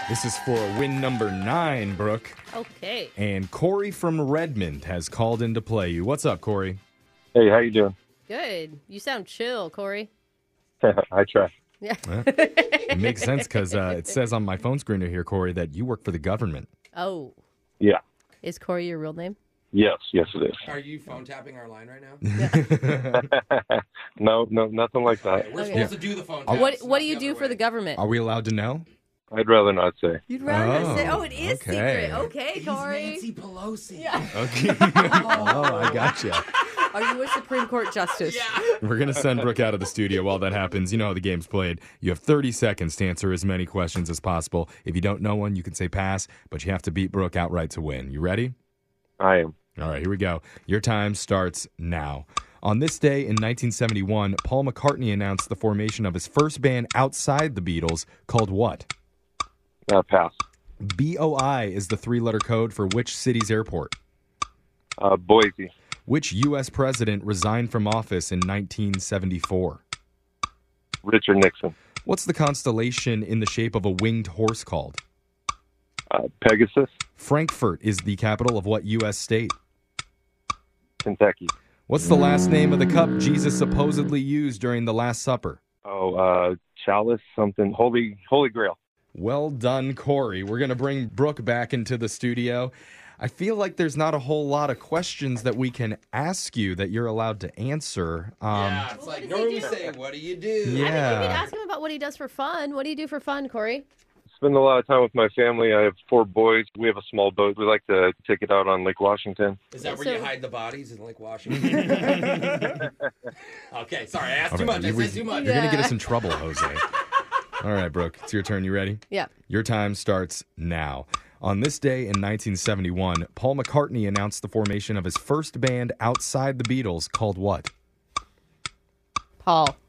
This is for win number 9, Brooke. Okay. And Corey from Redmond has called in to play you. What's up, Corey? Hey, how you doing? Good. You sound chill, Corey. I try. Yeah. It makes sense because it says on my phone screener here, Corey, that you work for the government. Oh. Yeah. Is Corey your real name? Yes, it is. Are you phone tapping our line right now? No, nothing like that. We're Okay. supposed to do the phone taps. What not do you do other for the way. government? Are we allowed to know? I'd rather not say. You'd rather Oh, say, it is okay. secret. Okay, He's Corey. Nancy Pelosi. Yeah. Okay. Oh, I gotcha. Are you a Supreme Court justice? Yeah. We're going to send Brooke out of the studio while that happens. You know how the game's played. You have 30 seconds to answer as many questions as possible. If you don't know one, you can say pass, but you have to beat Brooke outright to win. You ready? I am. All right, here we go. Your time starts now. On this day in 1971, Paul McCartney announced the formation of his first band outside the Beatles called what? Pass. BOI is the 3-letter code for which city's airport? Boise. Which U.S. president resigned from office in 1974? Richard Nixon. What's the constellation in the shape of a winged horse called? Pegasus. Frankfurt is the capital of what U.S. state? Kentucky. What's the last name of the cup Jesus supposedly used during the Last Supper? Chalice, something. Holy Grail. Well done, Corey. We're going to bring Brooke back into the studio. I feel like there's not a whole lot of questions that we can ask you that you're allowed to answer. Yeah, it's What like does normally he we do? say, what do you do? Yeah. I think you could ask him about what he does for fun. What do you do for fun, Corey? Spend a lot of time with my family. I have 4 boys. We have a small boat. We like to take it out on Lake Washington. Is that where So- you hide the bodies in Lake Washington? Okay, sorry, I asked All too right, much. I said too much. You're going to get Yeah. us in trouble, Jose. All right, Brooke, it's your turn. You ready? Yeah. Your time starts now. On this day in 1971, Paul McCartney announced the formation of his first band outside the Beatles called what? Paul.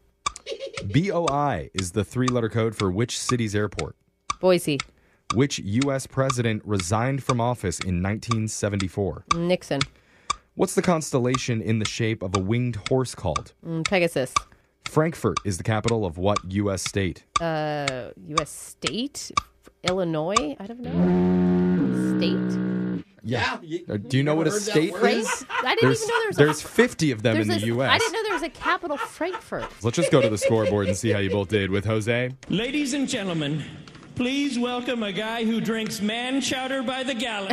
BOI is the 3-letter code for which city's airport? Boise. Which U.S. president resigned from office in 1974? Nixon. What's the constellation in the shape of a winged horse called? Pegasus. Frankfurt is the capital of what U.S. state? U.S. state? Illinois? I don't know. State? Yeah. Do you know what a heard that state word? is? I didn't even know There's 50 of them in the U.S. I didn't know there was a capital Frankfurt. Let's just go to the scoreboard and see how you both did with Jose. Ladies and gentlemen, please welcome a guy who drinks man chowder by the gallon.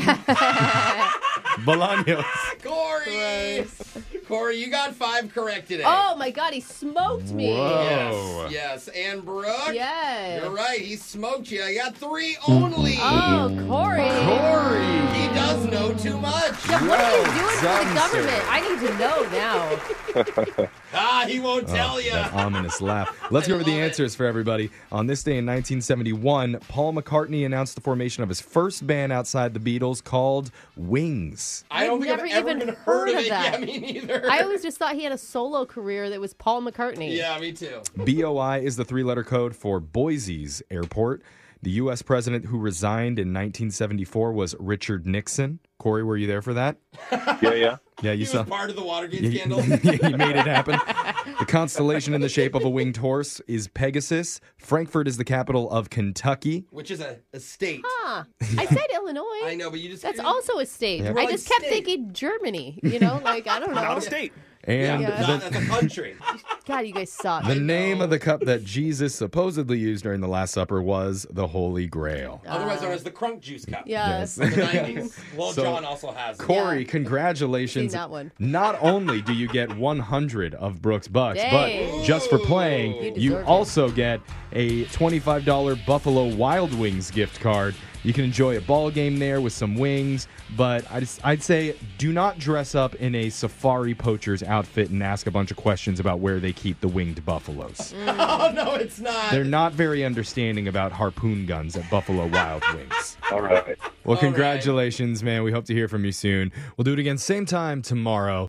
Bolaños. Corey! Corey, you got 5 correct today. Oh my God, he smoked me. Whoa. Yes. And Brooke? Yes. You're right. He smoked you. I got 3 only. Oh, Corey. Corey. He does know too much. Yeah, what are you doing for done, the government? sir. I need to know now. He won't tell you. That ominous laugh. Let's go over the love it. answers for everybody. On this day in 1971, Paul McCartney announced the formation of his first band outside the Beatles called Wings. I don't I've think I've never ever even even heard heard of of it. that. Yeah, me neither. I always just thought he had a solo career that was Paul McCartney. Yeah, me too. BOI is the 3-letter code for Boise's airport. The U.S. president who resigned in 1974 was Richard Nixon. Corey, were you there for that? Yeah. Yeah, you He saw. was part of the Watergate Yeah, scandal. he made it happen. The constellation in the shape of a winged horse is Pegasus. Frankfurt is the capital of Kentucky. Which is a state. Huh. I said Illinois. I know, but you just... That's also a state. Yeah. I We're just like kept state. thinking Germany. You know, like, I don't know. Not a state. And Yeah. That's a country. God, you guys suck. the name of the cup that Jesus supposedly used during the Last Supper was the Holy Grail. Otherwise known as the Crunk Juice Cup. Yes. In the 90s. Well, So- John also has it. Corey, Yeah. congratulations. Seen that one. Not only do you get 100 of Brooks Bucks, Dang. but just for playing, You you deserve it. also get a $25 Buffalo Wild Wings gift card. You can enjoy a ball game there with some wings, but I'd say do not dress up in a safari poacher's outfit and ask a bunch of questions about where they keep the winged buffaloes. Oh, no, it's not. They're not very understanding about harpoon guns at Buffalo Wild Wings. All right. Well, All right. congratulations, man. We hope to hear from you soon. We'll do it again same time tomorrow.